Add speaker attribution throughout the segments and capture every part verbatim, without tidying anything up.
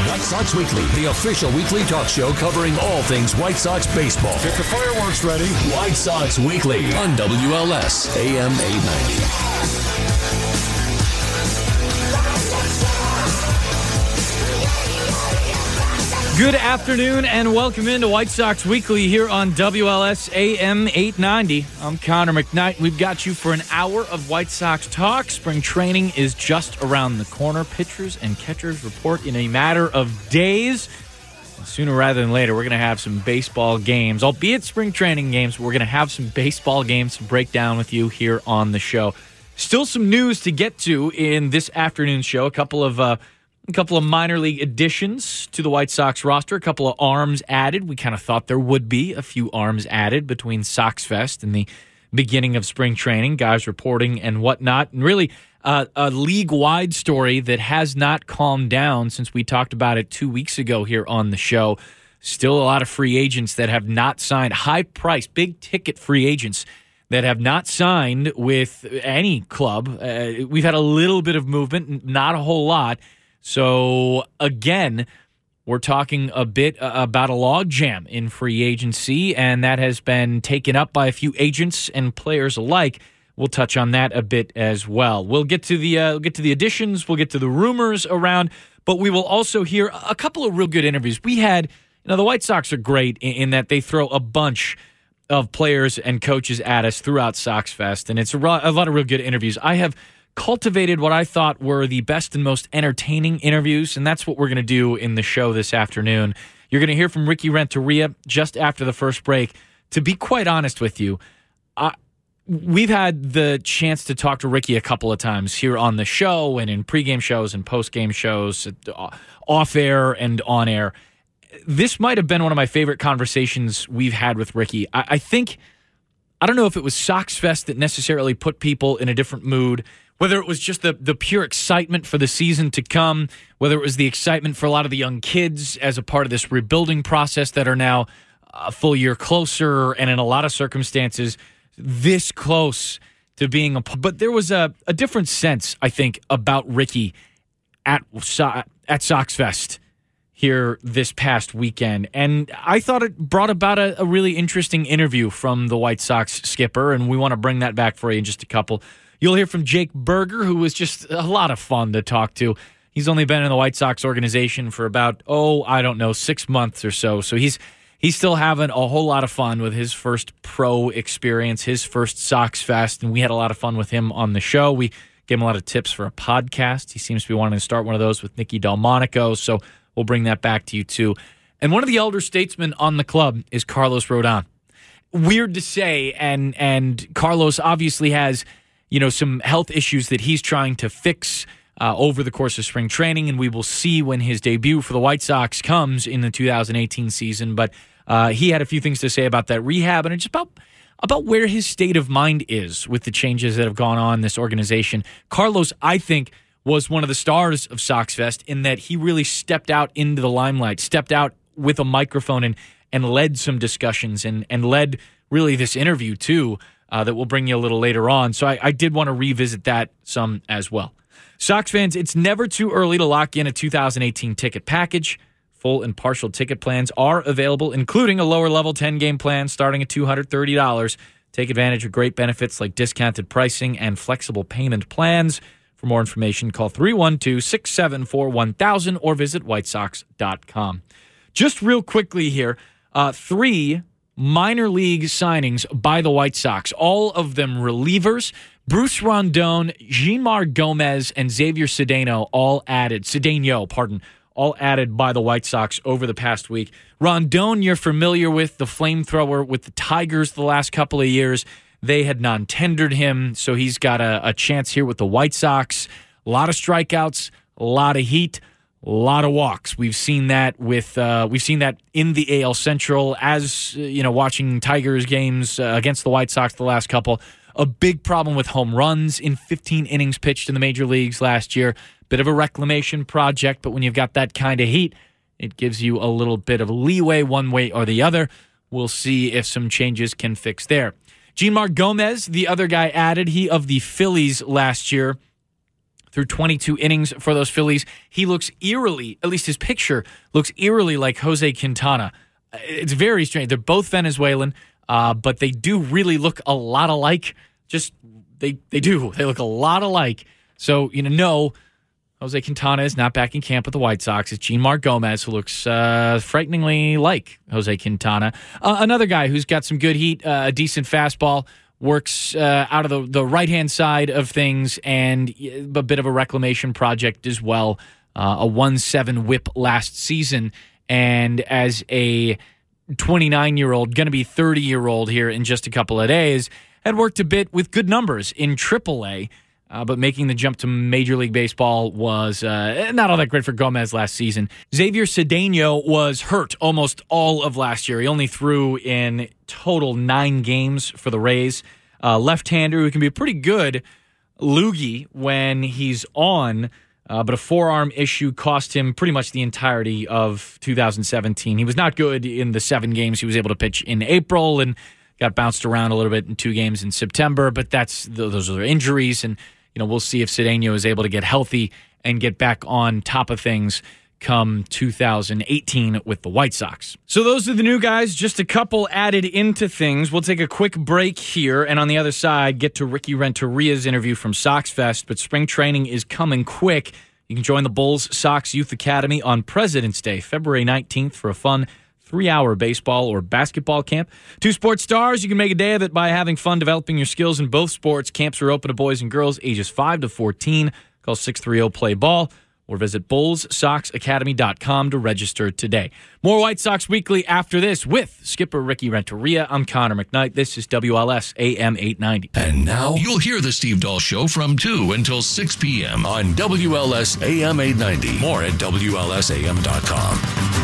Speaker 1: White Sox Weekly, the official weekly talk show covering all things White Sox baseball.
Speaker 2: Get the fireworks ready.
Speaker 1: White Sox Weekly on W L S A M eight ninety.
Speaker 3: Good afternoon and welcome into White Sox Weekly here on W L S A M eight ninety. I'm Connor McKnight. We've got you for an hour of White Sox talk. Spring training is just around the corner. Pitchers and catchers report in a matter of days. And sooner rather than later, we're going to have some baseball games, albeit spring training games, but we're going to have some baseball games to break down with you here on the show. Still some news to get to in this afternoon's show. A couple of... Uh, A couple of minor league additions to the White Sox roster, a couple of arms added. We kind of thought there would be a few arms added between Sox Fest and the beginning of spring training, guys reporting and whatnot. And really uh, a league-wide story that has not calmed down since we talked about it two weeks ago here on the show. Still a lot of free agents that have not signed, high-priced, big-ticket free agents that have not signed with any club. Uh, we've had a little bit of movement, not a whole lot. So, again, we're talking a bit about a logjam in free agency, and that has been taken up by a few agents and players alike. We'll touch on that a bit as well. We'll get to the uh, we'll get to the additions, we'll get to the rumors around, but we will also hear a couple of real good interviews. We had, you know, the White Sox are great in, in that they throw a bunch of players and coaches at us throughout Sox Fest, and it's a, a lot of real good interviews. I have cultivated what I thought were the best and most entertaining interviews, and that's what we're going to do in the show this afternoon. You're going to hear from Ricky Renteria just after the first break. To be quite honest with you, I, we've had the chance to talk to Ricky a couple of times here on the show and in pregame shows and postgame shows, off-air and on-air. This might have been one of my favorite conversations we've had with Ricky. I, I think, I don't know if it was Sox Fest that necessarily put people in a different mood, whether it was just the, the pure excitement for the season to come, whether it was the excitement for a lot of the young kids as a part of this rebuilding process that are now a full year closer and in a lot of circumstances this close to being a... But there was a, a different sense, I think, about Ricky at, at Sox Fest here this past weekend. And I thought it brought about a, a really interesting interview from the White Sox skipper, and we want to bring that back for you in just a couple. You'll hear from Jake Burger, who was just a lot of fun to talk to. He's only been in the White Sox organization for about, oh, I don't know, six months or so. So he's he's still having a whole lot of fun with his first pro experience, his first Sox Fest, and we had a lot of fun with him on the show. We gave him a lot of tips for a podcast. He seems to be wanting to start one of those with Nicky Delmonico, so we'll bring that back to you too. And one of the elder statesmen on the club is Carlos Rodon. Weird to say, and and Carlos obviously has, you know, some health issues that he's trying to fix uh, over the course of spring training, and we will see when his debut for the White Sox comes in the two thousand eighteen season. But uh, he had a few things to say about that rehab and just about about where his state of mind is with the changes that have gone on in this organization. Carlos, I think, was one of the stars of Sox Fest in that he really stepped out into the limelight, stepped out with a microphone and, and led some discussions and, and led really this interview too. Uh, that we'll bring you a little later on. So I, I did want to revisit that some as well. Sox fans, it's never too early to lock in a two thousand eighteen ticket package. Full and partial ticket plans are available, including a lower-level ten-game plan starting at two hundred thirty dollars. Take advantage of great benefits like discounted pricing and flexible payment plans. For more information, call three one two, six seven four, one thousand or visit white sox dot com. Just real quickly here, uh, three minor league signings by the White Sox, all of them relievers. Bruce Rondon, Jeanmar Gomez, and Xavier Cedeno all added, Cedeno, pardon, all added by the White Sox over the past week. Rondon, you're familiar with, the flamethrower with the Tigers the last couple of years. They had non-tendered him, so he's got a, a chance here with the White Sox. A lot of strikeouts, a lot of heat, a lot of walks. We've seen that with uh, we've seen that in the A L Central as uh, you know, watching Tigers games uh, against the White Sox the last couple. A big problem with home runs in fifteen innings pitched in the major leagues last year. Bit of a reclamation project, but when you've got that kind of heat, it gives you a little bit of leeway one way or the other. We'll see if some changes can fix there. Jeanmar Gomez, the other guy added, he of the Phillies last year. through twenty-two innings for those Phillies. He looks eerily, at least his picture, looks eerily like Jose Quintana. It's very strange. They're both Venezuelan, uh, but they do really look a lot alike. Just, they, they do. They look a lot alike. So, you know, no, Jose Quintana is not back in camp with the White Sox. It's Jeanmar Gomez, who looks uh, frighteningly like Jose Quintana. Uh, another guy who's got some good heat, uh, a decent fastball, works uh, out of the, the right-hand side of things, and a bit of a reclamation project as well. Uh, a one seven whip last season, and as a twenty-nine-year-old, going to be thirty-year-old here in just a couple of days, had worked a bit with good numbers in triple A, uh, but making the jump to Major League Baseball was uh, not all that great for Gomez last season. Xavier Cedeno was hurt almost all of last year. He only threw in total nine games for the Rays. Uh, left-hander who can be pretty good loogie when he's on, uh, but a forearm issue cost him pretty much the entirety of two thousand seventeen. He was not good in the seven games he was able to pitch in April and got bounced around a little bit in two games in September, but that's those are injuries, and you know we'll see if Cedeno is able to get healthy and get back on top of things come two thousand eighteen with the White Sox. So those are the new guys, just a couple added into things. We'll take a quick break here, and on the other side, get to Ricky Renteria's interview from Sox Fest, but spring training is coming quick. You can join the Bulls Sox Youth Academy on President's Day, February nineteenth, for a fun three-hour baseball or basketball camp. Two sports stars, you can make a day of it by having fun developing your skills in both sports. Camps are open to boys and girls ages five to fourteen. Call six three zero play ball. Or visit bulls sox academy dot com to register today. More White Sox Weekly after this with skipper Ricky Renteria. I'm Connor McKnight. This is W L S A M eight ninety.
Speaker 1: And now you'll hear the Steve Dahl Show from two until six p.m. on W L S A M eight ninety. More at W L S A M dot com.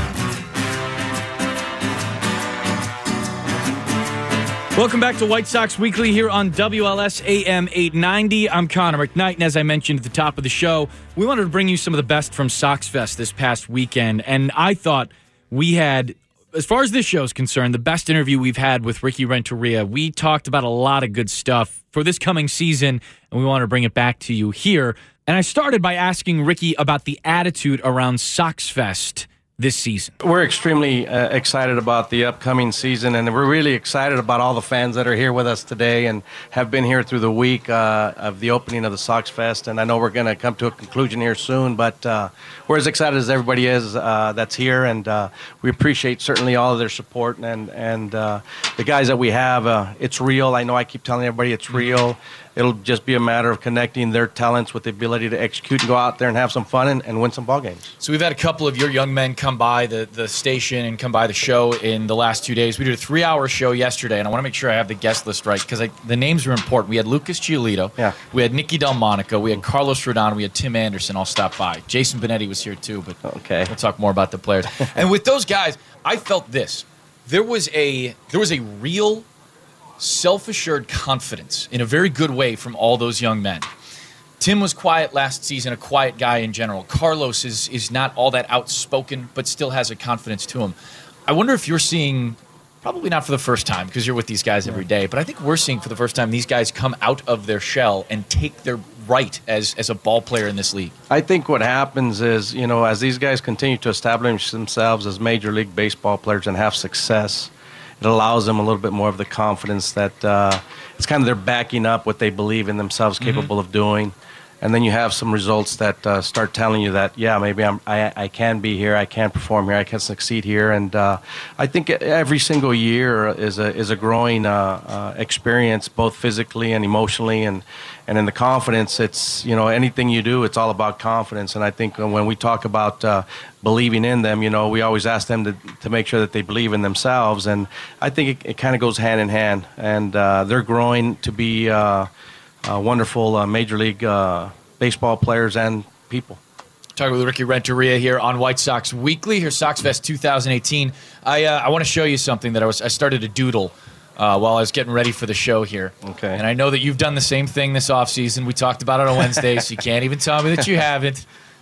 Speaker 3: Welcome back to White Sox Weekly here on W L S A M eight ninety. I'm Connor McKnight, and as I mentioned at the top of the show, we wanted to bring you some of the best from Sox Fest this past weekend, and I thought we had, as far as this show is concerned, the best interview we've had with Ricky Renteria. We talked about a lot of good stuff for this coming season, and we want to bring it back to you here. And I started by asking Ricky about the attitude around Sox Fest this season.
Speaker 2: We're extremely uh, excited about the upcoming season, and we're really excited about all the fans that are here with us today and have been here through the week uh, of the opening of the Sox Fest. And I know we're going to come to a conclusion here soon, but uh, we're as excited as everybody is uh, that's here, and uh, we appreciate certainly all of their support and and uh, the guys that we have. Uh, it's real. I know I keep telling everybody it's real. It'll just be a matter of connecting their talents with the ability to execute and go out there and have some fun and, and win some ball games.
Speaker 3: So we've had a couple of your young men come by the, the station and come by the show in the last two days. We did a three-hour show yesterday, and I want to make sure I have the guest list right because the names are important. We had Lucas Giolito.
Speaker 2: Yeah.
Speaker 3: We had Nicky Delmonico. We had Carlos Rodon. We had Tim Anderson all stop by. Jason Benetti was here too, but
Speaker 2: okay.
Speaker 3: We'll talk more about the players. And with those guys, I felt this. There was a there was a real self-assured confidence in a very good way from all those young men. Tim was quiet last season, a quiet guy in general. Carlos is is not all that outspoken, but still has a confidence to him. I wonder if you're seeing, probably not for the first time because you're with these guys every day, but I think we're seeing for the first time these guys come out of their shell and take their right as, as a ball player in this league.
Speaker 2: I think what happens is, you know, as these guys continue to establish themselves as Major League Baseball players and have success, it allows them a little bit more of the confidence that uh, it's kind of they're backing up what they believe in themselves capable mm-hmm. of doing. And then you have some results that uh, start telling you that, yeah, maybe I'm, I, I can be here, I can perform here, I can succeed here. And uh, I think every single year is a is a growing uh, uh, experience, both physically and emotionally. And, and in the confidence, it's, you know, anything you do, it's all about confidence. And I think when we talk about uh, believing in them, you know, we always ask them to, to make sure that they believe in themselves. And I think it, it kind of goes hand in hand. And uh, they're growing to be uh, uh, wonderful uh, Major League uh, baseball players and people.
Speaker 3: Talking with Ricky Renteria here on White Sox Weekly. Here's Sox Fest two thousand eighteen. I uh, I want to show you something that I was I started to doodle uh, while I was getting ready for the show here.
Speaker 2: Okay.
Speaker 3: And I know that you've done the same thing this offseason. We talked about it on Wednesday, so you can't even tell me that you haven't.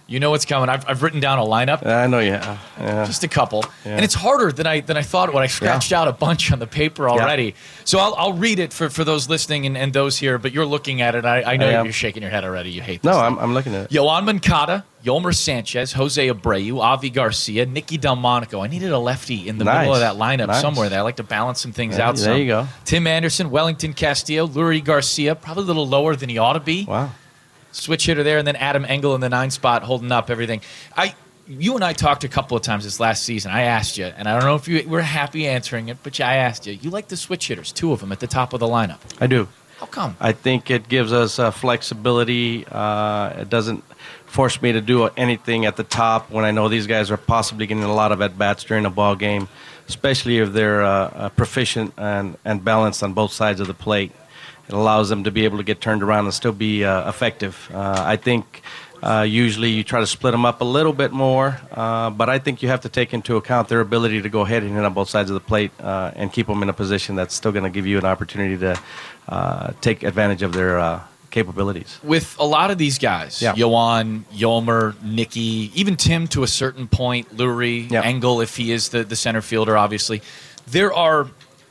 Speaker 3: You know what's coming. I've, I've written down a lineup.
Speaker 2: I know, yeah. yeah.
Speaker 3: Just a couple.
Speaker 2: Yeah.
Speaker 3: And it's harder than I than I thought when I scratched yeah. out a bunch on the paper already. Yeah. So I'll, I'll read it for, for those listening and, and those here, but you're looking at it. I, I know I you're shaking your head already. You hate this.
Speaker 2: No, I'm, I'm looking at it.
Speaker 3: Yoan Moncada, Yolmer Sanchez, Jose Abreu, Avi Garcia, Nicky Delmonico. I needed a lefty in the
Speaker 2: nice.
Speaker 3: middle of that lineup
Speaker 2: nice.
Speaker 3: somewhere there. I like to balance some things
Speaker 2: yeah,
Speaker 3: out.
Speaker 2: There
Speaker 3: some.
Speaker 2: you go.
Speaker 3: Tim Anderson, Wellington Castillo, Lurie Garcia, probably a little lower than he ought to be.
Speaker 2: Wow.
Speaker 3: Switch hitter there, and then Adam Engel in the nine spot holding up everything. I, You and I talked a couple of times this last season. I asked you, and I don't know if you were happy answering it, but I asked you, you like the switch hitters, two of them at the top of the lineup.
Speaker 2: I do.
Speaker 3: How come?
Speaker 2: I think it gives us uh, flexibility. Uh, it doesn't force me to do anything at the top when I know these guys are possibly getting a lot of at-bats during a ball game, especially if they're uh, uh, proficient and, and balanced on both sides of the plate. It allows them to be able to get turned around and still be uh, effective. Uh, I think uh, usually you try to split them up a little bit more, uh, but I think you have to take into account their ability to go ahead and hit on both sides of the plate uh, and keep them in a position that's still going to give you an opportunity to uh, take advantage of their uh, capabilities.
Speaker 3: With a lot of these guys,
Speaker 2: yeah.
Speaker 3: Yoan, Yolmer, Nicky, even Tim to a certain point, Lurie,
Speaker 2: yeah.
Speaker 3: Engel if he is the, the center fielder, obviously, there are...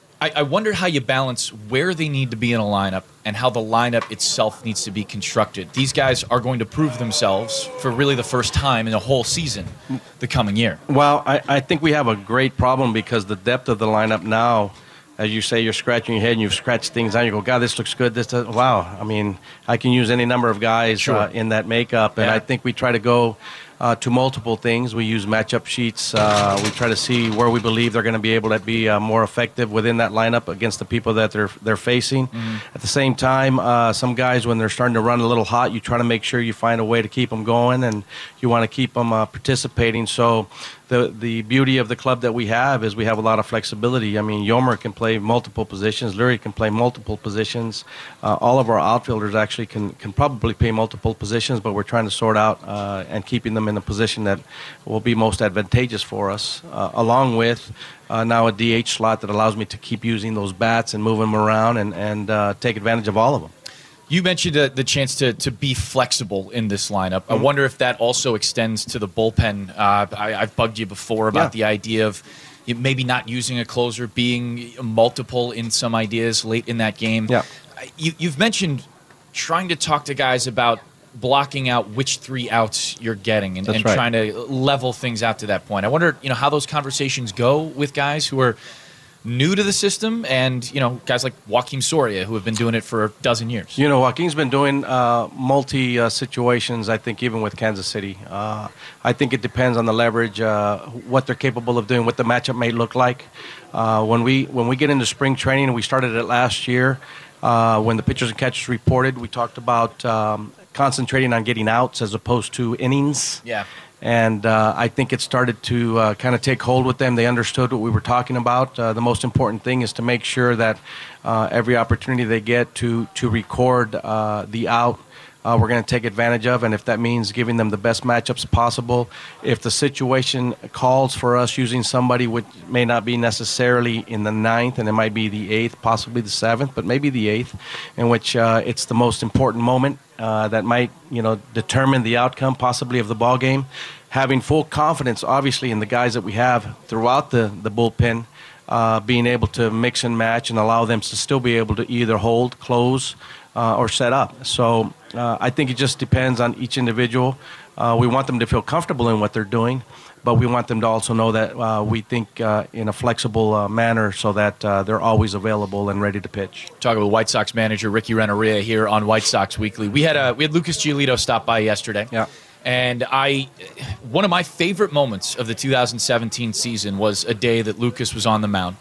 Speaker 3: I wonder how you balance where they need to be in a lineup and how the lineup itself needs to be constructed. These guys are going to prove themselves for really the first time in a whole season the coming year.
Speaker 2: Well, I, I think we have a great problem because the depth of the lineup now, as you say, you're scratching your head and you've scratched things out. You go, God, this looks good. This does, wow. I mean, I can use any number of guys
Speaker 3: sure.
Speaker 2: uh, in that makeup, and
Speaker 3: yeah.
Speaker 2: I think we try to go Uh, to multiple things. We use matchup sheets. Uh, we try to see where we believe they're going to be able to be uh, more effective within that lineup against the people that they're they're facing. Mm-hmm. At the same time, uh, some guys, when they're starting to run a little hot, you try to make sure you find a way to keep them going, and you want to keep them uh, participating. So the the beauty of the club that we have is we have a lot of flexibility. I mean, Yolmer can play multiple positions. Lurie can play multiple positions. Uh, all of our outfielders actually can, can probably play multiple positions, but we're trying to sort out uh, and keeping them in the position that will be most advantageous for us, uh, along with uh, now a D H slot that allows me to keep using those bats and move them around and, and uh, take advantage of all of them.
Speaker 3: You mentioned uh, the chance to, to be flexible in this lineup. Mm-hmm. I wonder if that also extends to the bullpen. Uh, I, I've bugged you before about yeah. the idea of maybe not using a closer, being multiple in some ideas late in that game.
Speaker 2: Yeah.
Speaker 3: You, you've mentioned trying to talk to guys about blocking out which three outs you're getting and, and
Speaker 2: right.
Speaker 3: trying to level things out to that point. I wonder, you know, how those conversations go with guys who are new to the system and, you know, guys like Joakim Soria who have been doing it for a dozen years.
Speaker 2: You know, Joaquin's been doing uh, multi uh, situations, I think, even with Kansas City. Uh, I think it depends on the leverage, uh, what they're capable of doing, what the matchup may look like. Uh, when we when we get into spring training, and we started it last year, uh, when the pitchers and catchers reported, we talked about um, concentrating on getting outs as opposed to innings.
Speaker 3: Yeah.
Speaker 2: And uh, I think it started to uh, kind of take hold with them. They understood what we were talking about. Uh, the most important thing is to make sure that uh, every opportunity they get to, to record uh, the out, uh, we're going to take advantage of. And if that means giving them the best matchups possible, if the situation calls for us using somebody which may not be necessarily in the ninth, and it might be the eighth, possibly the seventh, but maybe the eighth, in which uh, it's the most important moment, Uh, that might, you know, determine the outcome possibly of the ball game. Having full confidence, obviously, in the guys that we have throughout the, the bullpen, uh, being able to mix and match and allow them to still be able to either hold, close, uh, or set up. So uh, I think it just depends on each individual. Uh, we want them to feel comfortable in what they're doing, but we want them to also know that uh, we think uh, in a flexible uh, manner so that uh, they're always available and ready to pitch.
Speaker 3: Talking with White Sox manager Ricky Renteria here on White Sox Weekly. We had a we had Lucas Giolito stop by yesterday.
Speaker 2: Yeah.
Speaker 3: And I, one of my favorite moments of the two thousand seventeen season was a day that Lucas was on the mound.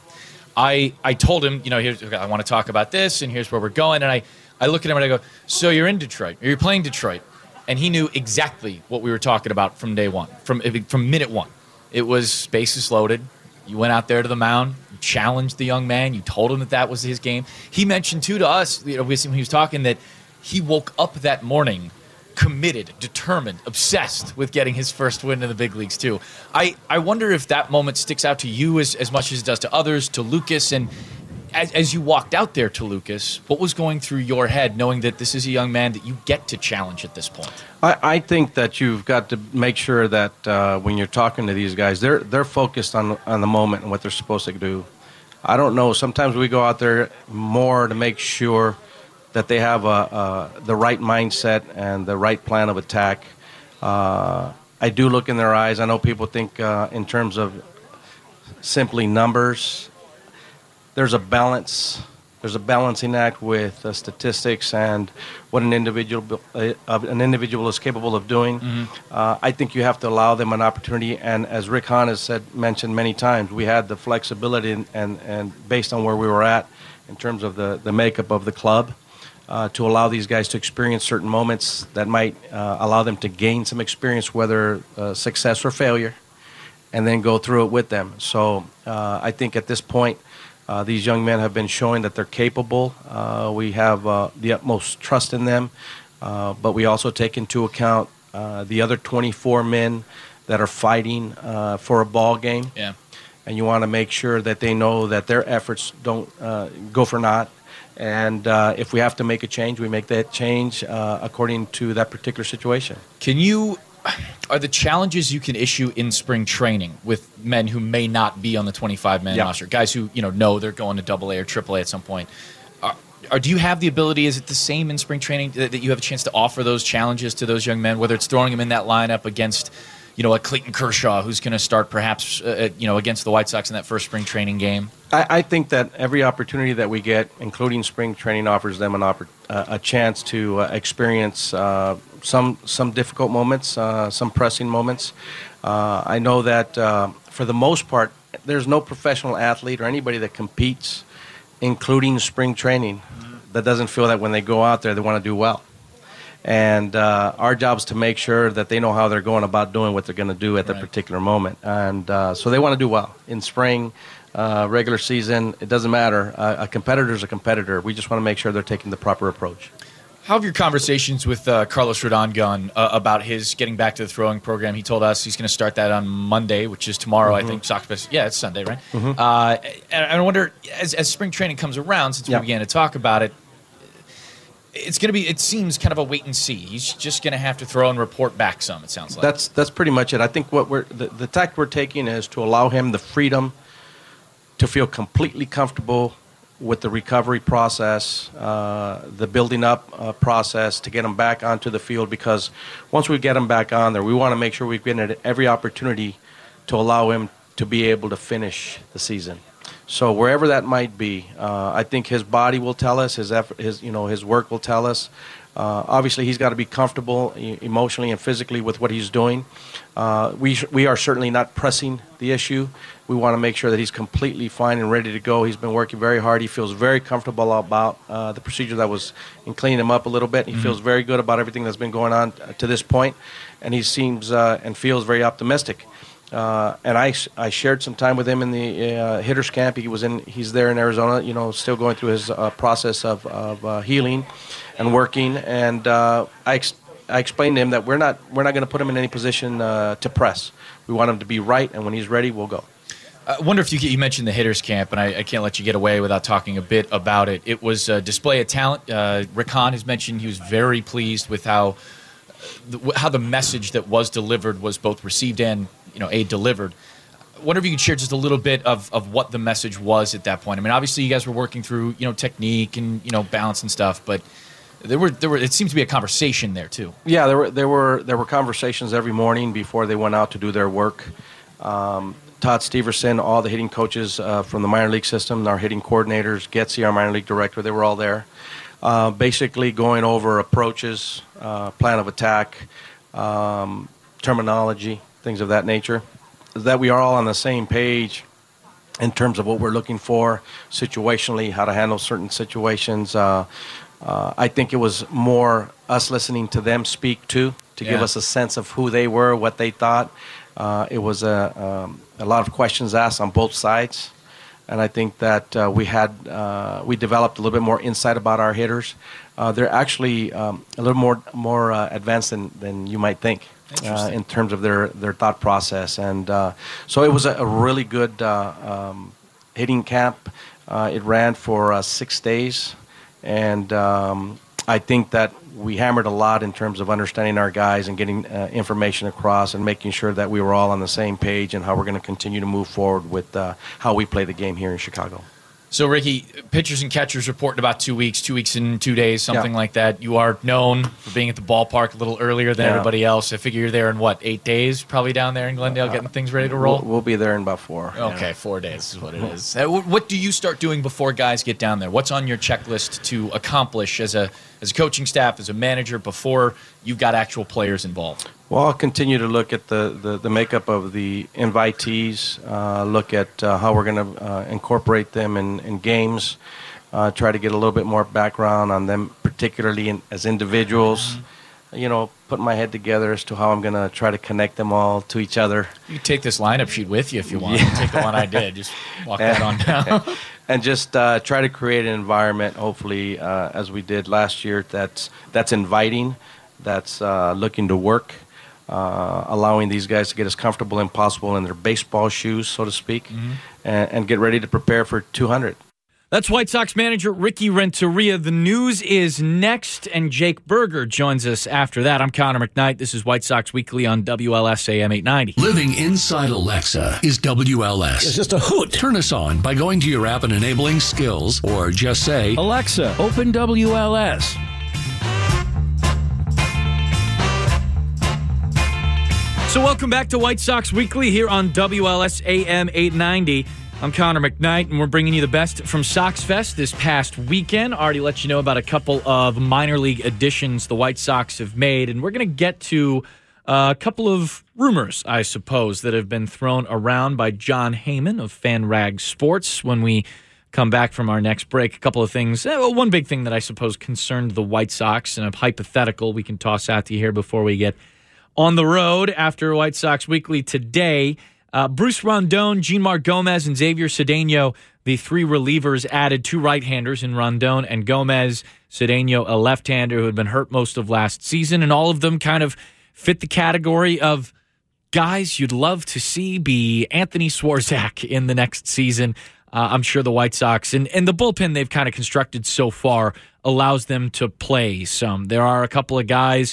Speaker 3: I I told him, you know, here's, I want to talk about this, and here's where we're going. And I, I look at him and I go, so you're in Detroit, or you're playing Detroit. And he knew exactly what we were talking about from day one, from from minute one. It was bases loaded. You went out there to the mound, you challenged the young man, you told him that that was his game. He mentioned, too, to us, you know, when he was talking, that he woke up that morning committed, determined, obsessed with getting his first win in the big leagues, too. I, I wonder if that moment sticks out to you as, as much as it does to others, to Lucas, and as, as you walked out there to Lucas, what was going through your head knowing that this is a young man that you get to challenge at this point?
Speaker 2: I, I think that you've got to make sure that uh, when you're talking to these guys, they're they're focused on on the moment and what they're supposed to do. I don't know. Sometimes we go out there more to make sure that they have a, a, the right mindset and the right plan of attack. Uh, I do look in their eyes. I know people think uh, in terms of simply numbers. There's a balance. There's a balancing act with uh, statistics and what an individual uh, an individual is capable of doing. Mm-hmm. Uh, I think you have to allow them an opportunity. And as Rick Hahn has said, mentioned many times, we had the flexibility and, and, and based on where we were at in terms of the, the makeup of the club, uh, to allow these guys to experience certain moments that might uh, allow them to gain some experience, whether uh, success or failure, and then go through it with them. So uh, I think at this point, Uh, these young men have been showing that they're capable. Uh, we have uh, the utmost trust in them, uh, but we also take into account uh, the other twenty-four men that are fighting uh, for a ball game.
Speaker 3: Yeah.
Speaker 2: And you want to make sure that they know that their efforts don't uh, go for naught. And uh, if we have to make a change, we make that change uh, according to that particular situation.
Speaker 3: Can you... Are the challenges you can issue in spring training with men who may not be on the twenty-five man
Speaker 2: yeah.
Speaker 3: roster, guys who you know know they're going to double A or triple A at some point, are, are, do you have the ability, is it the same in spring training, that, that you have a chance to offer those challenges to those young men, whether it's throwing them in that lineup against, you know, a Clayton Kershaw who's going to start perhaps, uh, you know, against the White Sox in that first spring training game?
Speaker 2: I, I think that every opportunity that we get, including spring training, offers them an oppor- uh, a chance to uh, experience uh, some some difficult moments, uh, some pressing moments. Uh, I know that uh, for the most part, there's no professional athlete or anybody that competes, including spring training, mm-hmm. that doesn't feel that when they go out there they want to do well. And uh, our job is to make sure that they know how they're going about doing what they're going to do at
Speaker 3: right.
Speaker 2: that particular moment. And uh, so they want to do well in spring, uh, regular season. It doesn't matter. Uh, a competitor is a competitor. We just want to make sure they're taking the proper approach.
Speaker 3: How have your conversations with uh, Carlos Rodon gone uh, about his getting back to the throwing program? He told us he's going to start that on Monday, which is tomorrow, mm-hmm. I think. Sox, yeah, it's Sunday, right? Mm-hmm. Uh, and I wonder, as, as spring training comes around, since
Speaker 2: yeah.
Speaker 3: we began to talk about it, it's going to be, it seems, kind of a wait and see. He's just going to have to throw and report back some, it sounds like.
Speaker 2: That's that's pretty much it. I think what we're the, the tact we're taking is to allow him the freedom to feel completely comfortable with the recovery process, uh, the building up uh, process to get him back onto the field, because once we get him back on there, we want to make sure we've given it every opportunity to allow him to be able to finish the season. So wherever that might be, uh, I think his body will tell us, his effort, his you know his work will tell us. Uh, obviously, he's got to be comfortable e- emotionally and physically with what he's doing. Uh, we sh- we are certainly not pressing the issue. We want to make sure that he's completely fine and ready to go. He's been working very hard. He feels very comfortable about uh, the procedure that was in cleaning him up a little bit. He mm-hmm. feels very good about everything that's been going on to this point, and he seems uh, and feels very optimistic. Uh, and I, I shared some time with him in the uh, hitters camp. He was in he's there in Arizona, you know, still going through his uh, process of, of uh, healing and working. And uh, I ex- I explained to him that we're not we're not going to put him in any position uh, to press. We want him to be right, and when he's ready, we'll go.
Speaker 3: I wonder if you you mentioned the hitters camp, and I, I can't let you get away without talking a bit about it. It was a display of talent. Uh, Rick Hahn has mentioned he was very pleased with how the, how the message that was delivered was both received and, you know, a delivered. I wonder if you could share just a little bit of, of what the message was at that point. I mean, obviously you guys were working through, you know, technique and, you know, balance and stuff, but there were there were it seems to be a conversation there too.
Speaker 2: Yeah, there were there were there were conversations every morning before they went out to do their work. Um, Todd Steverson, all the hitting coaches uh, from the minor league system, our hitting coordinators, Getsy, our minor league director, they were all there. Uh, basically going over approaches, uh, plan of attack, um, terminology, things of that nature, that we are all on the same page in terms of what we're looking for situationally, how to handle certain situations. Uh, uh, I think it was more us listening to them speak too, to yeah. give us a sense of who they were, what they thought. Uh, it was a, um, a lot of questions asked on both sides. And I think that uh, we had uh, we developed a little bit more insight about our hitters. Uh, they're actually um, a little more more uh, advanced than, than you might think uh, in terms of their, their thought process. And uh, so it was a, a really good uh, um, hitting camp. Uh, it ran for uh, six days, and um, I think that we hammered a lot in terms of understanding our guys and getting uh, information across and making sure that we were all on the same page and how we're going to continue to move forward with uh, how we play the game here in Chicago.
Speaker 3: So, Ricky, pitchers and catchers report in about two weeks, two weeks and two days, something
Speaker 2: Yeah.
Speaker 3: like that. You are known for being at the ballpark a little earlier than
Speaker 2: Yeah.
Speaker 3: everybody else. I figure you're there in, what, eight days, probably down there in Glendale getting things ready to roll?
Speaker 2: We'll, we'll be there in about four.
Speaker 3: Okay,
Speaker 2: yeah.
Speaker 3: four days is what it is. Uh, wh- What do you start doing before guys get down there? What's on your checklist to accomplish as a as a coaching staff, as a manager, before you've got actual players involved?
Speaker 2: Well, I'll continue to look at the, the, the makeup of the invitees, uh, look at uh, how we're going to uh, incorporate them in, in games, uh, try to get a little bit more background on them, particularly in, as individuals. You know, put my head together as to how I'm going to try to connect them all to each other.
Speaker 3: You can take this lineup sheet with you if you want. Yeah. Take the one I did. Just walk that on down.
Speaker 2: And just uh, try to create an environment, hopefully, uh, as we did last year, that's, that's inviting, that's uh, looking to work, uh, allowing these guys to get as comfortable as possible in their baseball shoes, so to speak, mm-hmm. and, and get ready to prepare for two hundred.
Speaker 3: That's White Sox manager Ricky Renteria. The news is next, and Jake Berger joins us after that. I'm Connor McKnight. This is White Sox Weekly on W L S A M eight ninety.
Speaker 1: Living inside Alexa is W L S.
Speaker 4: It's just a hoot.
Speaker 1: Turn us on by going to your app and enabling skills, or just say,
Speaker 4: Alexa, open W L S.
Speaker 3: So welcome back to White Sox Weekly here on W L S A M eight ninety. I'm Connor McKnight, and we're bringing you the best from Sox Fest this past weekend. Already let you know about a couple of minor league additions the White Sox have made, and we're going to get to a couple of rumors, I suppose, that have been thrown around by John Heyman of FanRag Sports when we come back from our next break. A couple of things. Well, one big thing that I suppose concerned the White Sox, and a hypothetical we can toss out to you here before we get on the road after White Sox Weekly today. Uh, Bruce Rondon, Jeanmar Gomez, and Xavier Cedeno, the three relievers, added two right-handers in Rondon and Gomez. Cedeno, a left-hander who had been hurt most of last season, and all of them kind of fit the category of guys you'd love to see be Anthony Swarzak in the next season. Uh, I'm sure the White Sox and, and the bullpen they've kind of constructed so far allows them to play some. There are a couple of guys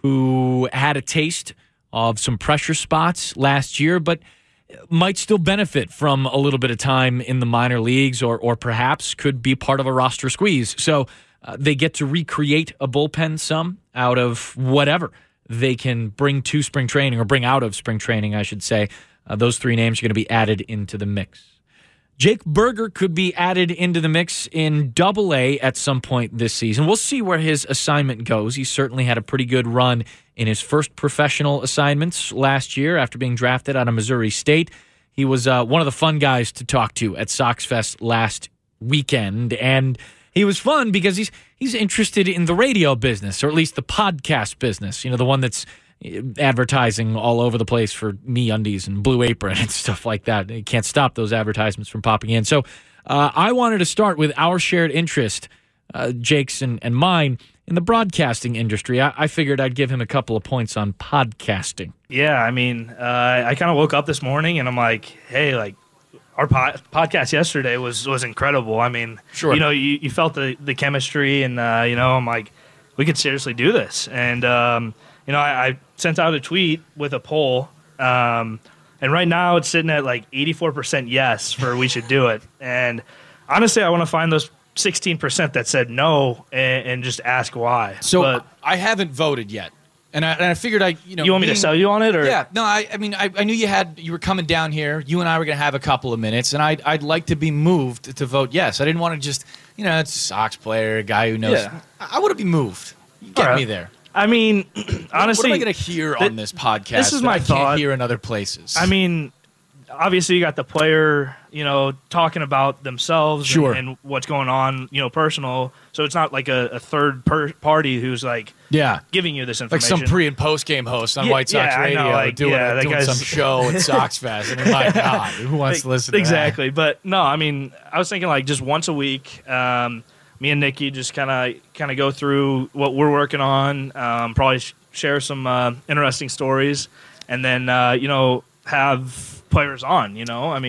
Speaker 3: who had a taste of some pressure spots last year, but might still benefit from a little bit of time in the minor leagues, or or perhaps could be part of a roster squeeze. So uh, they get to recreate a bullpen some out of whatever they can bring to spring training, or bring out of spring training, I should say. Uh, those three names are going to be added into the mix. Jake Berger could be added into the mix in Double A at some point this season. We'll see where his assignment goes. He certainly had a pretty good run in his first professional assignments last year after being drafted out of Missouri State. He was uh, one of the fun guys to talk to at Sox Fest last weekend, and he was fun because he's he's interested in the radio business, or at least the podcast business, you know, the one that's advertising all over the place for MeUndies and Blue Apron and stuff like that. You can't stop those advertisements from popping in. So uh, I wanted to start with our shared interest, uh, Jake's and, and mine, in the broadcasting industry. I, I figured I'd give him a couple of points on podcasting.
Speaker 5: Yeah, I mean, uh, I kind of woke up this morning and I'm like, hey, like, our po- podcast yesterday was, was incredible. I mean,
Speaker 3: sure.
Speaker 5: you know, you, you felt the, the chemistry, and, uh, you know, I'm like, we could seriously do this. And, um, you know, I, I sent out a tweet with a poll, um, and right now it's sitting at like eighty-four percent yes for we should do it. And honestly, I want to find those sixteen percent that said no and, and just ask why.
Speaker 3: So
Speaker 5: but,
Speaker 3: I haven't voted yet. And I, and I figured I, you know,
Speaker 5: you want me
Speaker 3: being,
Speaker 5: to sell you on it, or
Speaker 3: yeah, no, I, I mean, I, I knew you had, you were coming down here. You and I were going to have a couple of minutes, and I'd, I'd like to be moved to vote yes. I didn't want to just, you know, it's a Sox player, a guy who knows.
Speaker 5: Yeah.
Speaker 3: I, I want to be moved. You get
Speaker 5: right.
Speaker 3: me there.
Speaker 5: I mean, honestly,
Speaker 3: what am I going to hear
Speaker 5: th-
Speaker 3: on this podcast?
Speaker 5: This is
Speaker 3: that
Speaker 5: my
Speaker 3: I
Speaker 5: thought.
Speaker 3: Can't hear in other places.
Speaker 5: I mean, obviously, you got the player, you know, talking about themselves
Speaker 3: Sure.
Speaker 5: and, and what's going on, you know, personal. So it's not like a, a third per- party who's like,
Speaker 3: yeah,
Speaker 5: giving you this
Speaker 3: like
Speaker 5: information.
Speaker 3: some pre and post game host on
Speaker 5: Yeah,
Speaker 3: White Sox
Speaker 5: yeah, I
Speaker 3: Radio
Speaker 5: know, like,
Speaker 3: doing,
Speaker 5: yeah,
Speaker 3: a,
Speaker 5: that
Speaker 3: doing
Speaker 5: guy's-
Speaker 3: some show at Sox Fest. I mean, my God, who wants to listen to
Speaker 5: exactly. But no, I mean, I was thinking like just once a week. Um, me and Nikki just kind of kind of go through what we're working on. Um, probably sh- share some uh, interesting stories, and then uh, you know have players on. You know, I mean,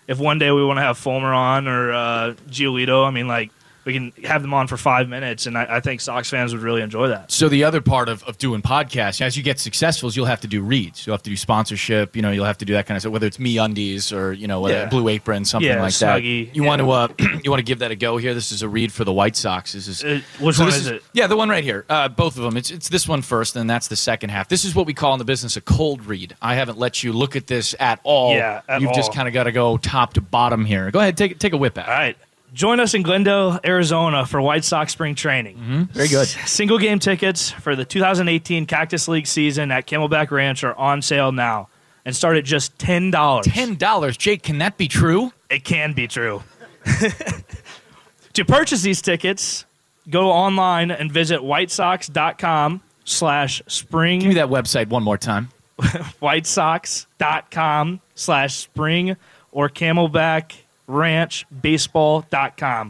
Speaker 5: if one day we want to have Fulmer on or uh, Giolito, I mean, like, we can have them on for five minutes, and I, I think Sox fans would really enjoy that.
Speaker 6: So the other part of, of doing podcasts, as you get successful, is you'll have to do reads. You'll have to do sponsorship. You know, you'll have to do that kind of stuff, whether it's MeUndies or, you know, whether
Speaker 5: Yeah.
Speaker 6: Blue Apron, something
Speaker 5: Yeah,
Speaker 6: like
Speaker 5: Snuggie.
Speaker 6: that. You
Speaker 5: Yeah.
Speaker 6: want to uh, you want to give that a go here? This is a read for the White Sox. This is
Speaker 5: Uh, which
Speaker 6: so
Speaker 5: one
Speaker 6: this
Speaker 5: is it?
Speaker 6: Yeah, the one right here. Uh, both of them. It's it's this one first, and that's the second half. This is what we call in the business a cold read. I haven't let you look at this at all.
Speaker 5: Yeah, at
Speaker 6: You've just
Speaker 5: all.
Speaker 6: kind of got to go top to bottom here. Go ahead, take take a whip at it.
Speaker 5: All right. Join us in Glendale, Arizona for White Sox spring training.
Speaker 6: Mm-hmm. Very good.
Speaker 5: Single game tickets for the two thousand eighteen Cactus League season at Camelback Ranch are on sale now and start at just ten dollars.
Speaker 6: Ten dollars, Jake. Can that be true?
Speaker 5: It can be true. To purchase these tickets, go online and visit whitesox.com slash spring.
Speaker 6: Give me that website one more time.
Speaker 5: whitesox.com slash spring or camelback ranch baseball dot com.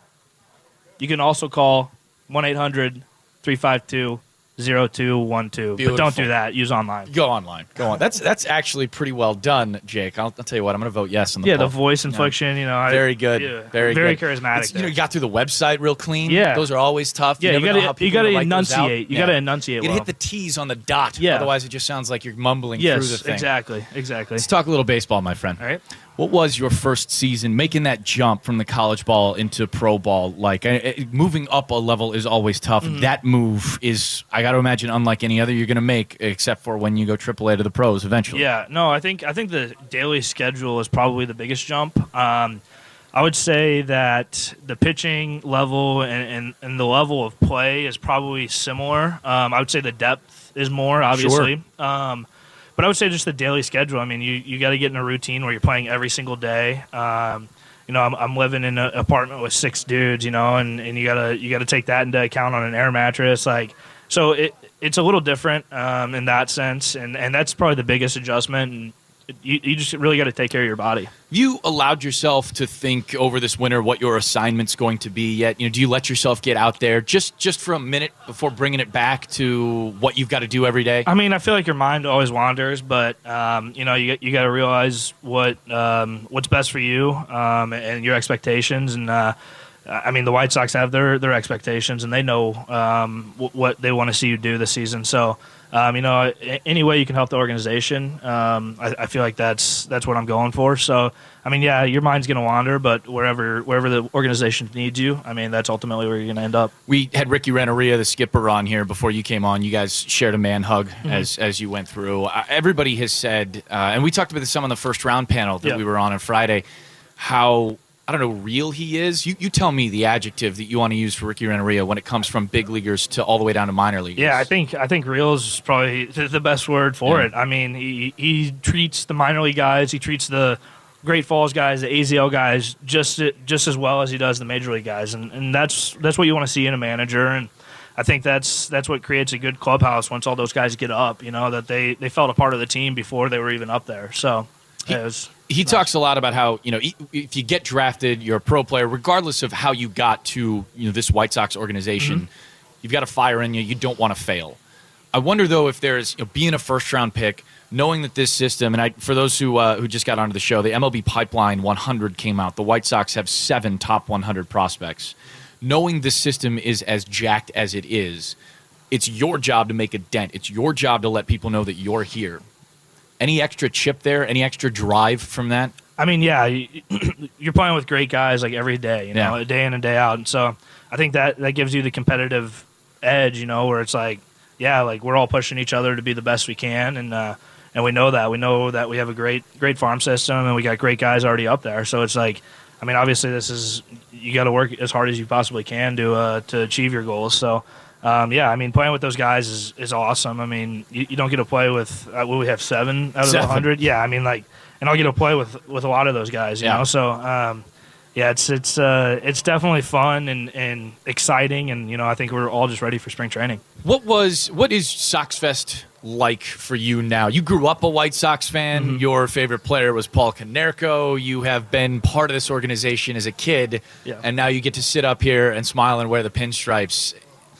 Speaker 5: You can also call one eight hundred three five two zero two one two. But don't
Speaker 6: Beautiful.
Speaker 5: do that. Use online.
Speaker 6: Go online. Go on. That's that's actually pretty well done, Jake. I'll, I'll tell you what. I'm going to vote yes on the
Speaker 5: Yeah,
Speaker 6: poll.
Speaker 5: the voice inflection, you know. I-
Speaker 6: Very good.
Speaker 5: yeah,
Speaker 6: Very
Speaker 5: very
Speaker 6: good.
Speaker 5: charismatic.
Speaker 6: It's, you know,
Speaker 5: there.
Speaker 6: you got through the website real clean.
Speaker 5: Yeah.
Speaker 6: Those are always tough.
Speaker 5: Yeah, you
Speaker 6: never know
Speaker 5: gotta-
Speaker 6: how
Speaker 5: you
Speaker 6: people
Speaker 5: gotta
Speaker 6: write those out.
Speaker 5: enunciate. You gotta enunciate
Speaker 6: You gotta
Speaker 5: well.
Speaker 6: hit the T's on the dot.
Speaker 5: Yeah.
Speaker 6: Otherwise, it just sounds like you're mumbling through the
Speaker 5: Yes,
Speaker 6: thing.
Speaker 5: exactly. Exactly.
Speaker 6: Let's talk a little baseball, my friend.
Speaker 5: All right.
Speaker 6: What was your first season making that jump from the college ball into pro ball? Like, I- I- moving up a level is always tough.
Speaker 5: Mm-hmm.
Speaker 6: That move is, I got to imagine, unlike any other you're going to make, except for when you go triple A to the pros eventually.
Speaker 5: Yeah, no, I think I think the daily schedule is probably the biggest jump. Um, I would say that the pitching level and, and, and the level of play is probably similar. Um, I would say the depth is more, obviously. Um, but I would say just the daily schedule. I mean, you, you got to get in a routine where you're playing every single day. Um, you know, I'm, I'm living in an apartment with six dudes, you know, and, and you gotta you gotta take that into account on an air mattress, like. So it it's a little different um, in that sense, and, and that's probably the biggest adjustment. And it, you you just really got to take care of your body.
Speaker 6: You allowed yourself to think over this winter what your assignment's going to be yet? You know, do you let yourself get out there just just for a minute before bringing it back to what you've got to do every day?
Speaker 5: I mean, I feel like your mind always wanders, but um, you know, you you got to realize what um, what's best for you um, and your expectations. And uh, I mean, the White Sox have their their expectations, and they know um, w- what they want to see you do this season. So. Um, you know, any way you can help the organization, um, I, I feel like that's that's what I'm going for. So, I mean, yeah, your mind's going to wander, but wherever wherever the organization needs you, I mean, that's ultimately where you're going to end up.
Speaker 6: We had Ricky Renneria, the skipper, on here before you came on. You guys shared a man hug
Speaker 5: Mm-hmm.
Speaker 6: as as you went through. Uh, everybody has said, uh, and we talked about this some on the first round panel that
Speaker 5: Yeah.
Speaker 6: we were on on Friday, how, I don't know, real he is. You you tell me the adjective that you want to use for Ricky Renneria when it comes from big leaguers to all the way down to minor leaguers.
Speaker 5: Yeah, I think I think real is probably th- the best word for
Speaker 6: Yeah.
Speaker 5: it. I mean, he he treats the minor league guys, he treats the Great Falls guys, the A Z L guys, just just as well as he does the major league guys, and and that's that's what you want to see in a manager. And I think that's that's what creates a good clubhouse once all those guys get up. You know, that they they felt a part of the team before they were even up there. So
Speaker 6: He-
Speaker 5: it was.
Speaker 6: He talks a lot about how, you know, e- if you get drafted, you're a pro player, regardless of how you got to, you know, this White Sox organization,
Speaker 5: Mm-hmm.
Speaker 6: you've got a fire in you. You don't want to fail. I wonder, though, if there's, you know, being a first-round pick, knowing that this system, and I, for those who uh, who just got onto the show, the M L B Pipeline one hundred came out. The White Sox have seven top one hundred prospects. Knowing this system is as jacked as it is, it's your job to make a dent. It's your job to let people know that you're here. Any extra chip there? Any extra drive from that?
Speaker 5: I mean, yeah, you- you're playing with great guys like every day, you know,
Speaker 6: Yeah.
Speaker 5: day in and day out. And so I think that, that gives you the competitive edge, you know, where it's like, yeah, like we're all pushing each other to be the best we can. And, uh, and we know that. We know that we have a great, great farm system and we got great guys already up there. So it's like, I mean, obviously this is, you got to work as hard as you possibly can to, uh, to achieve your goals. So, Um, yeah, I mean, playing with those guys is, is awesome. I mean, you, you don't get to play with, uh, will we have seven out of
Speaker 6: Seven.
Speaker 5: one hundred? Yeah, I mean, like, and I'll get to play with, with a lot of those guys, you
Speaker 6: Yeah.
Speaker 5: know? So, um, yeah, it's it's uh, it's definitely fun and, and exciting, and, you know, I think we're all just ready for spring training.
Speaker 6: What was what is Soxfest like for you now? You grew up a White Sox fan.
Speaker 5: Mm-hmm.
Speaker 6: Your favorite player was Paul Konerko. You have been part of this organization as a kid,
Speaker 5: Yeah.
Speaker 6: and now you get to sit up here and smile and wear the pinstripes.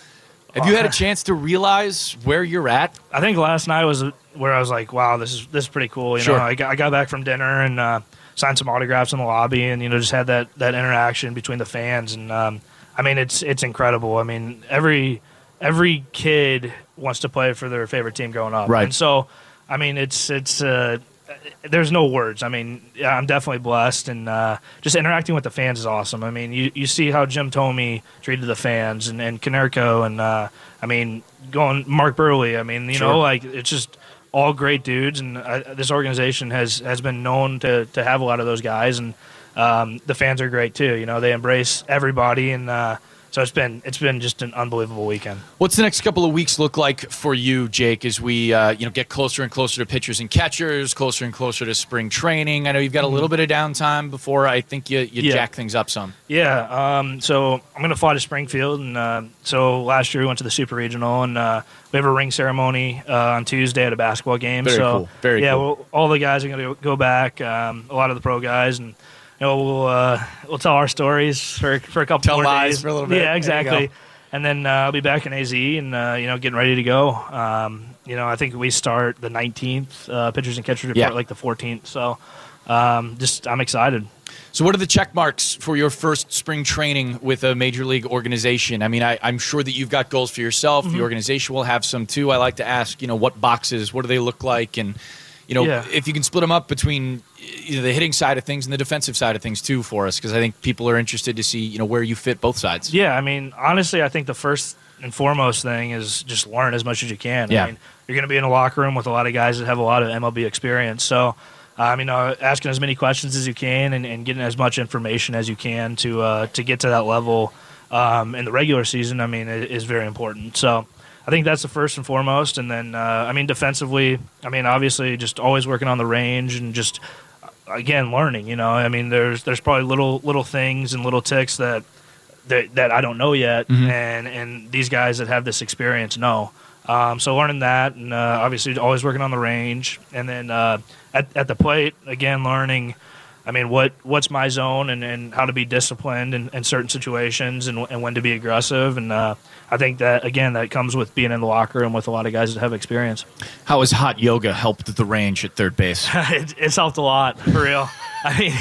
Speaker 6: Have you had a chance to realize where you're at?
Speaker 5: I think last night was where I was like, wow, this is this is pretty cool. You
Speaker 6: Sure.
Speaker 5: know, I got, I got back from dinner and uh, signed some autographs in the lobby, and you know, just had that, that interaction between the fans. And um, I mean, it's it's incredible. I mean, every every kid wants to play for their favorite team growing up,
Speaker 6: Right.
Speaker 5: And so, I mean, it's it's. Uh, There's no words. I mean, yeah, I'm definitely blessed, and uh, just interacting with the fans is awesome. I mean, you, you see how Jim Thome treated the fans, and, and Konerko, and uh, I mean, going Mark Burley. I mean, you
Speaker 6: Sure.
Speaker 5: know, like it's just all great dudes, and uh, this organization has, has been known to, to have a lot of those guys, and um, the fans are great too. You know, they embrace everybody, and uh, so it's been it's been just an unbelievable weekend.
Speaker 6: What's the next couple of weeks look like for you, Jake, as we uh, you know get closer and closer to pitchers and catchers, closer and closer to spring training? I know you've got a little bit of downtime before I think you, you
Speaker 5: Yeah.
Speaker 6: jack things up some.
Speaker 5: Yeah, um, so I'm going to fly to Springfield, and uh, so last year we went to the Super Regional, and uh, we have a ring ceremony uh, on Tuesday at a basketball game.
Speaker 6: Very
Speaker 5: so
Speaker 6: cool. Very
Speaker 5: yeah,
Speaker 6: cool.
Speaker 5: We'll, all the guys are going to go back, um, a lot of the pro guys, and you know we'll uh, we'll tell our stories for for a couple
Speaker 6: Tell
Speaker 5: more
Speaker 6: lies
Speaker 5: days
Speaker 6: for a little bit.
Speaker 5: Yeah,
Speaker 6: There you
Speaker 5: exactly.
Speaker 6: go.
Speaker 5: And then uh, I'll be back in A Z, and uh, you know getting ready to go. Um, you know, I think we start the nineteenth, uh, pitchers and catchers report
Speaker 6: Yeah.
Speaker 5: like the fourteenth. So um, just I'm excited.
Speaker 6: So what are the check marks for your first spring training with a major league organization? I mean, I, I'm sure that you've got goals for yourself.
Speaker 5: Mm-hmm.
Speaker 6: The organization will have some too. I like to ask, you know, what boxes, what do they look like? And, you know,
Speaker 5: Yeah.
Speaker 6: if you can split them up between you know, the hitting side of things and the defensive side of things too for us, because I think people are interested to see, you know, where you fit both sides.
Speaker 5: Yeah, I mean, honestly, I think the first and foremost thing is just learn as much as you can.
Speaker 6: Yeah.
Speaker 5: I mean, you're going to be in a locker room with a lot of guys that have a lot of M L B experience. So, um, you know, asking as many questions as you can and, and getting as much information as you can to uh, to get to that level um, in the regular season, I mean, it is very important. So I think that's the first and foremost. And then, uh, I mean, defensively, I mean, obviously just always working on the range and just, again, learning, you know. I mean, there's there's probably little little things and little ticks that that, that I don't know yet,
Speaker 6: Mm-hmm.
Speaker 5: and, and these guys that have this experience know. Um, so learning that, and uh, obviously always working on the range, and then uh, at, at the plate, again, learning, I mean, what what's my zone and, and how to be disciplined in, in certain situations and, and when to be aggressive. And uh, I think that, again, that comes with being in the locker room with a lot of guys that have experience.
Speaker 6: How has hot yoga helped the range at third base?
Speaker 5: it, it's helped a lot, for real. I mean,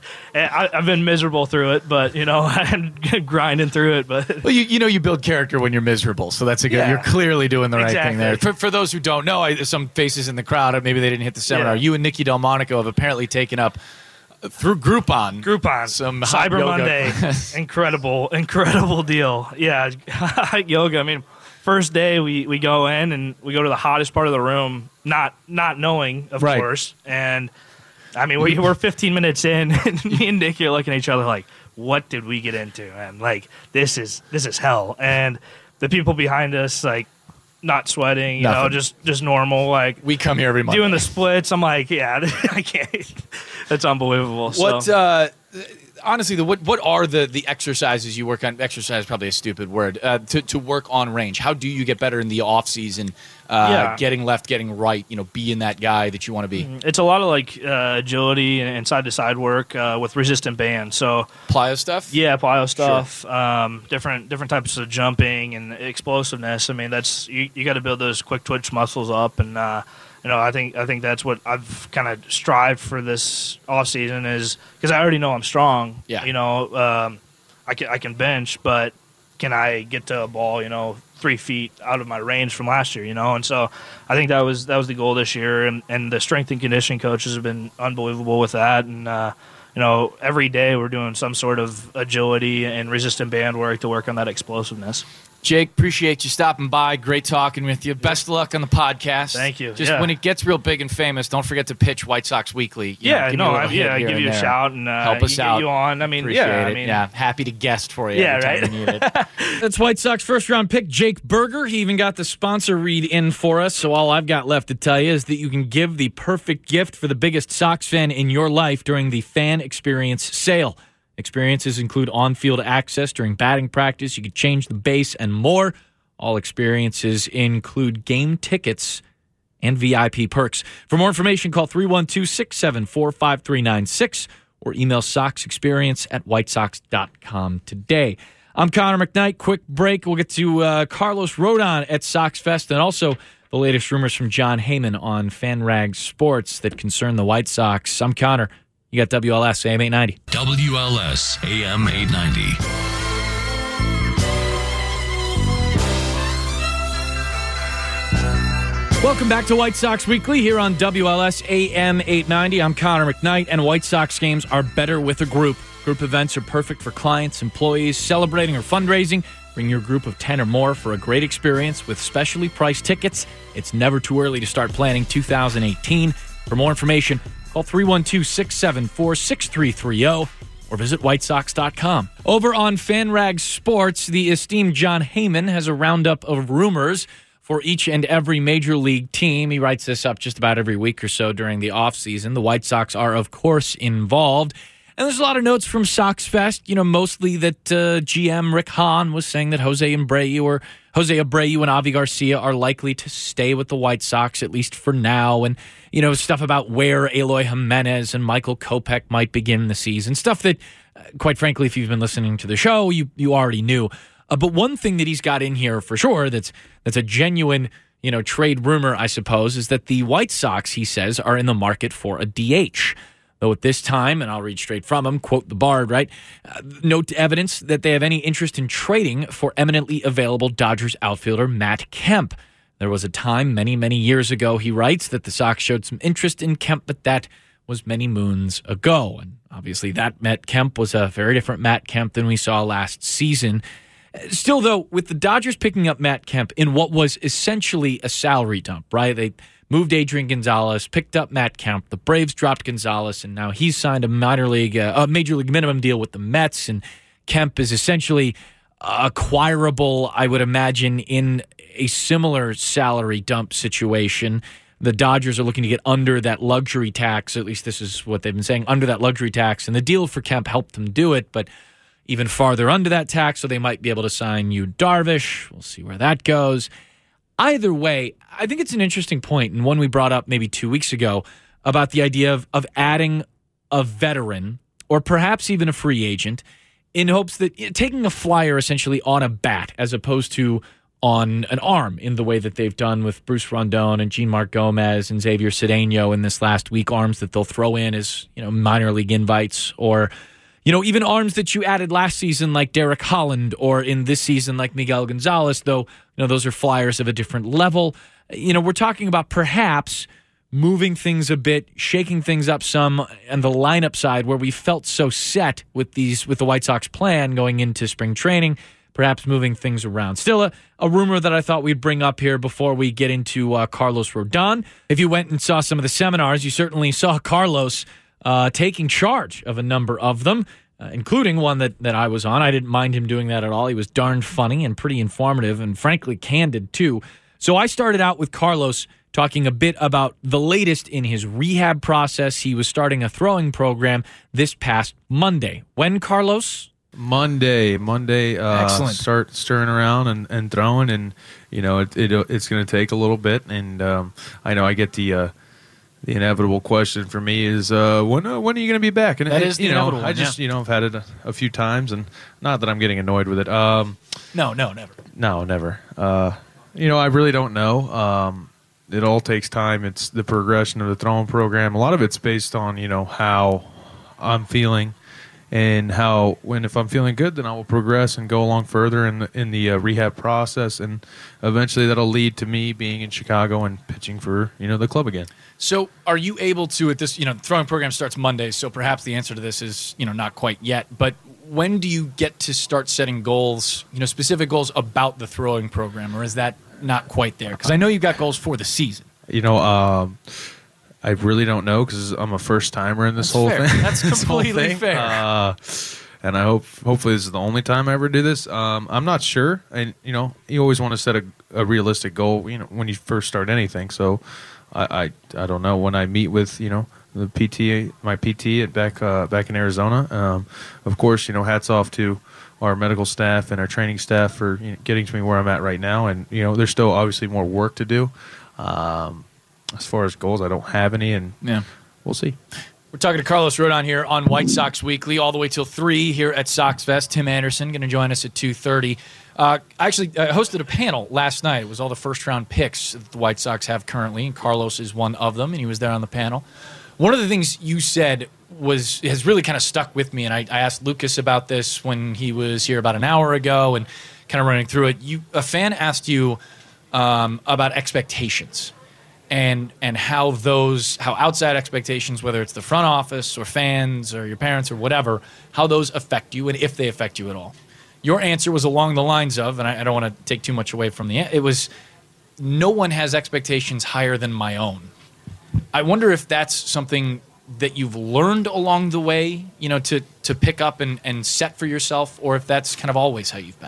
Speaker 5: I, I've been miserable through it, but, you know, I'm grinding through it. But
Speaker 6: Well, you, you know you build character when you're miserable, so that's a good.
Speaker 5: Yeah.
Speaker 6: You're clearly doing the right thing
Speaker 5: Exactly.
Speaker 6: there. For, for those who don't know, I, some faces in the crowd, maybe they didn't hit the seminar.
Speaker 5: Yeah.
Speaker 6: You and Nikki Delmonico have apparently taken up uh, through Groupon.
Speaker 5: Groupon,
Speaker 6: Some hot
Speaker 5: Cyber
Speaker 6: yoga.
Speaker 5: Monday, incredible, incredible deal. Yeah, hot yoga. I mean, first day we, we go in and we go to the hottest part of the room, not not knowing, of
Speaker 6: Right.
Speaker 5: course. And I mean, we, we're fifteen minutes in, and me and Nicky are looking at each other like, "What did we get into?" And like, this is this is hell. And the people behind us, like, not sweating, you know,
Speaker 6: Nothing.
Speaker 5: just just normal, like
Speaker 6: We come here every month.
Speaker 5: doing the splits. I'm like, yeah, I can't. That's unbelievable.
Speaker 6: What
Speaker 5: So.
Speaker 6: uh, honestly, the, what what are the, the exercises you work on? Exercise is probably a stupid word uh, to to work on range. How do you get better in the off season? Uh,
Speaker 5: Yeah.
Speaker 6: Getting left, getting right. You know, being that guy that you want to be.
Speaker 5: It's a lot of like uh, agility and side to side work uh, with resistant bands. So
Speaker 6: Plyo stuff.
Speaker 5: yeah, plyo stuff, um, different different types of jumping and explosiveness. I mean, that's you, you got to build those quick twitch muscles up, and uh, you know, I think I think that's what I've kind of strived for this off season is because I already know I'm strong.
Speaker 6: Yeah.
Speaker 5: You know, um, I can I can bench, but can I get to a ball? You know, three feet out of my range from last year, you know, and so I think that was that was the goal this year, and, and the strength and conditioning coaches have been unbelievable with that, and uh, you know, every day we're doing some sort of agility and resistant band work to work on that explosiveness.
Speaker 6: Jake, appreciate you stopping by. Great talking with you. Best of luck on the podcast.
Speaker 5: Thank you.
Speaker 6: Just
Speaker 5: Yeah.
Speaker 6: when it gets real big and famous, don't forget to pitch White Sox Weekly. You know,
Speaker 5: Yeah,
Speaker 6: give me
Speaker 5: no,
Speaker 6: a little
Speaker 5: I,
Speaker 6: hit
Speaker 5: yeah, I
Speaker 6: here
Speaker 5: give
Speaker 6: and
Speaker 5: you a
Speaker 6: there.
Speaker 5: shout and uh,
Speaker 6: Help us
Speaker 5: get
Speaker 6: out.
Speaker 5: you on. I mean,
Speaker 6: Appreciate
Speaker 5: yeah,
Speaker 6: it.
Speaker 5: I mean,
Speaker 6: yeah, happy to guest for you
Speaker 5: Yeah,
Speaker 6: every time
Speaker 5: right.
Speaker 6: you need it.
Speaker 3: That's White Sox first round pick Jake Berger. He even got the sponsor read in for us. So all I've got left to tell you is that you can give the perfect gift for the biggest Sox fan in your life during the Fan Experience sale. Experiences include on-field access during batting practice. You can change the base and more. All experiences include game tickets and V I P perks. For more information, call three one two, six seven four, five three nine six or email sox experience at white sox dot com today. I'm Connor McKnight. Quick break. We'll get to uh, Carlos Rodon at Sox Fest and also the latest rumors from Jon Heyman on FanRag Sports that concern the White Sox. I'm Connor. You got W L S A M eight ninety.
Speaker 1: W L S A M eight ninety.
Speaker 3: Welcome back to White Sox Weekly here on W L S A M eight ninety. I'm Connor McKnight, and White Sox games are better with a group. Group events are perfect for clients, employees, celebrating or fundraising. Bring your group of ten or more for a great experience with specially priced tickets. It's never too early to start planning two thousand eighteen. For more information, call three one two, six seven four, six three three zero or visit white sox dot com. Over on FanRag Sports, the esteemed Jon Heyman has a roundup of rumors for each and every major league team. He writes this up just about every week or so during the offseason. The White Sox are, of course, involved. And there's a lot of notes from Sox Fest, you know, mostly that uh, G M Rick Hahn was saying that Jose Abreu or Jose Abreu and Avi Garcia are likely to stay with the White Sox, at least for now. And, you know, stuff about where Eloy Jimenez and Michael Kopech might begin the season. Stuff that, uh, quite frankly, if you've been listening to the show, you, you already knew. Uh, but one thing that he's got in here for sure that's that's a genuine, you know, trade rumor, I suppose, is that the White Sox, he says, are in the market for a D H. Though at this time, and I'll read straight from him, quote the Bard, right? Uh, no evidence that they have any interest in trading for eminently available Dodgers outfielder Matt Kemp. There was a time many, many years ago, he writes, that the Sox showed some interest in Kemp, but that was many moons ago. And obviously that Matt Kemp was a very different Matt Kemp than we saw last season. Still, though, with the Dodgers picking up Matt Kemp in what was essentially a salary dump, right? They moved Adrian Gonzalez, picked up Matt Kemp. The Braves dropped Gonzalez, and now he's signed a minor league, uh, a major league minimum deal with the Mets. And Kemp is essentially acquirable, I would imagine, in a similar salary dump situation. The Dodgers are looking to get under that luxury tax. At least this is what they've been saying, under that luxury tax. And the deal for Kemp helped them do it, but even farther under that tax, so they might be able to sign Yu Darvish. We'll see where that goes. Either way, I think it's an interesting point, and one we brought up maybe two weeks ago, about the idea of, of adding a veteran or perhaps even a free agent in hopes that you know, taking a flyer essentially on a bat as opposed to on an arm in the way that they've done with Bruce Rondon and Jean-Marc Gomez and Xavier Cedeno in this last week, arms that they'll throw in as you know minor league invites, or you know, even arms that you added last season like Derek Holland, or in this season like Miguel Gonzalez, though, you know, those are flyers of a different level. You know, we're talking about perhaps moving things a bit, shaking things up some on the lineup side where we felt so set with these with the White Sox plan going into spring training, perhaps moving things around. Still a, a rumor that I thought we'd bring up here before we get into uh, Carlos Rodon. If you went and saw some of the seminars, you certainly saw Carlos Uh, taking charge of a number of them, uh, including one that, that I was on. I didn't mind him doing that at all. He was darn funny and pretty informative and frankly candid too. So I started out with Carlos talking a bit about the latest in his rehab process. He was starting a throwing program this past Monday. When, Carlos?
Speaker 7: Monday, Monday. Uh,
Speaker 3: Excellent.
Speaker 7: Start stirring around and, and throwing, and you know it, it it's going to take a little bit. And um, I know I get the uh, the inevitable question for me is uh, when uh, when are you going to be back? And
Speaker 3: that
Speaker 7: it,
Speaker 3: is the
Speaker 7: you know
Speaker 3: inevitable
Speaker 7: I
Speaker 3: one,
Speaker 7: just
Speaker 3: yeah.
Speaker 7: you know I've had it a, a few times, and not that I'm getting annoyed with it. Um,
Speaker 3: No, no, never.
Speaker 7: no, never. Uh, you know I really don't know. Um, it all takes time. It's the progression of the throwing program. A lot of it's based on you know how I'm feeling. And how, when if I'm feeling good, then I will progress and go along further in the, in the uh, rehab process, and eventually that'll lead to me being in Chicago and pitching for you know the club again.
Speaker 6: So, are you able to at this? You know, the throwing program starts Monday, so perhaps the answer to this is you know not quite yet. But when do you get to start setting goals? You know, specific goals about the throwing program, or is that not quite there? Because I know you've got goals for the season.
Speaker 7: You know. Um, I really don't know because I'm a first timer in this
Speaker 6: That's
Speaker 7: whole
Speaker 6: fair.
Speaker 7: thing.
Speaker 6: That's
Speaker 7: this whole
Speaker 6: completely
Speaker 7: thing.
Speaker 6: fair.
Speaker 7: Uh, and I hope, hopefully, this is the only time I ever do this. Um, I'm not sure, and you know, you always want to set a, a realistic goal. You know, when you first start anything. So, I, I, I don't know when I meet with you know the P T, my P T at back uh, back in Arizona. Um, of course, you know, hats off to our medical staff and our training staff for you know, getting to me where I'm at right now. And you know, there's still obviously more work to do. Um, As far as goals, I don't have any, and
Speaker 6: Yeah.
Speaker 7: we'll see.
Speaker 6: We're talking to Carlos Rodon here on White Sox Weekly, all the way till three here at Sox Fest. Tim Anderson going to join us at two thirty. Uh, I actually uh, hosted a panel last night. It was all the first-round picks that the White Sox have currently, and Carlos is one of them, and he was there on the panel. One of the things you said was has really kind of stuck with me, and I, I asked Lucas about this when he was here about an hour ago and kind of running through it. You, a fan asked you um, about expectations. And and how those how outside expectations, whether it's the front office or fans or your parents or whatever, how those affect you and if they affect you at all. Your answer was along the lines of, and I, I don't want to take too much away from the it was, no one has expectations higher than my own. I wonder if that's something that you've learned along the way, you know, to to pick up and, and set for yourself, or if that's kind of always how you've been.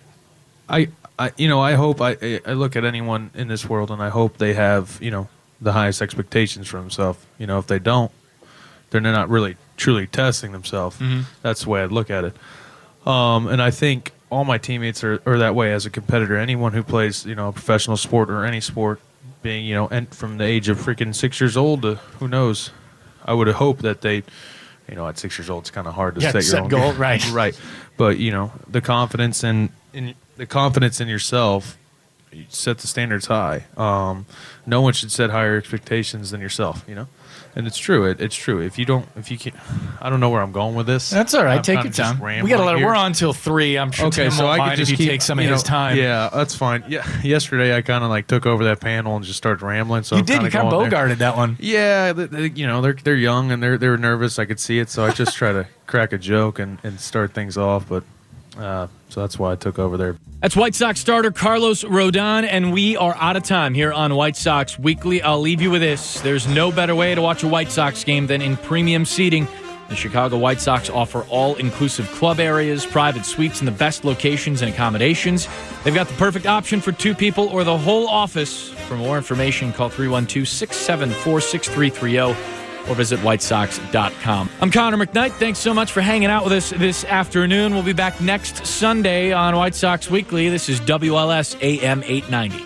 Speaker 7: I, I, you know, I hope I, I look at anyone in this world, and I hope they have, you know, the highest expectations for themselves. You know, if they don't, then they're not really truly testing themselves. Mm-hmm. That's the way I'd look at it. Um, and I think all my teammates are, are that way as a competitor. Anyone who plays, you know, a professional sport or any sport, being, you know, and from the age of freaking six years old to who knows, I would hope that they, you know, at six years old, it's kind of hard to
Speaker 6: yeah,
Speaker 7: set your
Speaker 6: set
Speaker 7: own
Speaker 6: goal,
Speaker 7: goal.
Speaker 6: right?
Speaker 7: Right. But you know, the confidence in in the confidence in yourself, you set the standards high. Um, no one should set higher expectations than yourself. You know, and it's true. It, it's true. If you don't, if you can't, I don't know where I'm going with this.
Speaker 6: That's all right.
Speaker 7: I'm
Speaker 6: Take
Speaker 7: kinda
Speaker 6: your
Speaker 7: just
Speaker 6: time. We
Speaker 7: rambling
Speaker 6: got to let.
Speaker 7: here.
Speaker 6: We're on till three. I'm sure.
Speaker 7: Okay,
Speaker 6: Tim
Speaker 7: so
Speaker 6: won't
Speaker 7: I
Speaker 6: mind
Speaker 7: could just
Speaker 6: if you
Speaker 7: keep,
Speaker 6: take some of
Speaker 7: you
Speaker 6: his
Speaker 7: know,
Speaker 6: time.
Speaker 7: Yeah, that's fine. Yeah, yesterday I kind of like took over that panel and just started rambling. So
Speaker 6: you
Speaker 7: I'm
Speaker 6: did. You kind of bogarted that one.
Speaker 7: Yeah, they, they, you know they're they're young and they're they're nervous. I could see it, so I just try to crack a joke and, and start things off. But uh, so that's why I took over there.
Speaker 3: That's White Sox starter Carlos Rodon, and we are out of time here on White Sox Weekly. I'll leave you with this. There's no better way to watch a White Sox game than in premium seating. The Chicago White Sox offer all-inclusive club areas, private suites, and the best locations and accommodations. They've got the perfect option for two people or the whole office. For more information, call three one two, six seven four, six three three zero or visit white sox dot com. I'm Connor McKnight. Thanks so much for hanging out with us this afternoon. We'll be back next Sunday on White Sox Weekly. This is W L S A M eight ninety.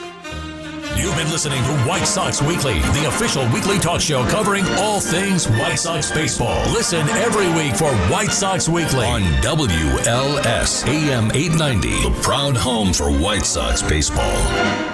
Speaker 1: You've been listening to White Sox Weekly, the official weekly talk show covering all things White Sox baseball. Listen every week for White Sox Weekly on W L S A M eight ninety, the proud home for White Sox baseball.